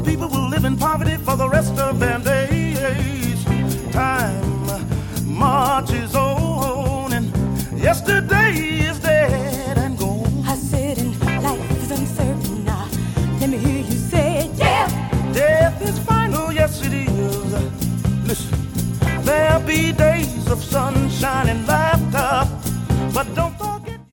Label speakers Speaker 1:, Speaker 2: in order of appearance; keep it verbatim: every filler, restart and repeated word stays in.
Speaker 1: people will live in poverty for the rest of their days.